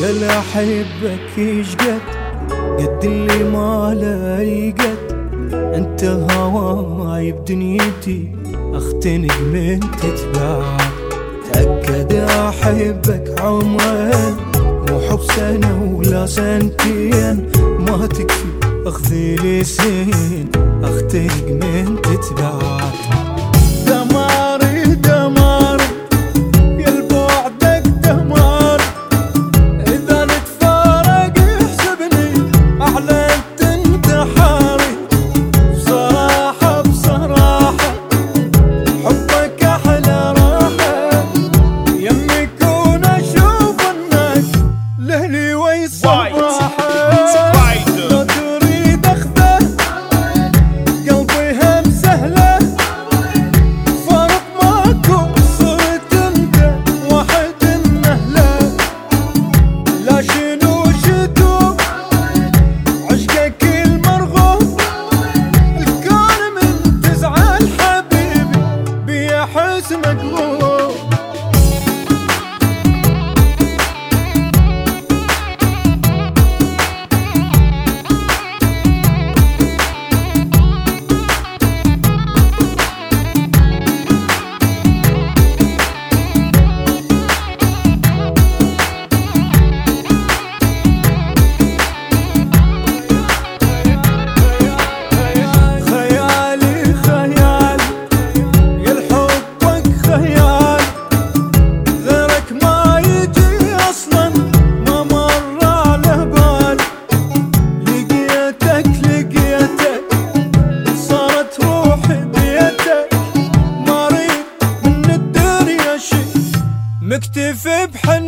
يا لا احبك ايش قد اللي ما لاقي قد. انت هواي بدنيتي اختنق من تتبعك. تأكد احبك عمرين مو حب سنة ولا سنتين، ما تكفي اخذي لي سين اختنق من تتبعك. دماري دماري يا البعدك دماري، اذا نتفارق احسبني اعلنت انتحاري. بصراحة بصراحة حبك احلى راحة، يمي كون اشوف الناس لهلي ويصباحة. لو تريد اخذه قلبي هم سهله، فرق ماكو صرت انت واحد النهله. لا شنو شتو عشقك المرغوب، الكون من تزعل حبيبي بيحس مقلوب. مكتفي بحل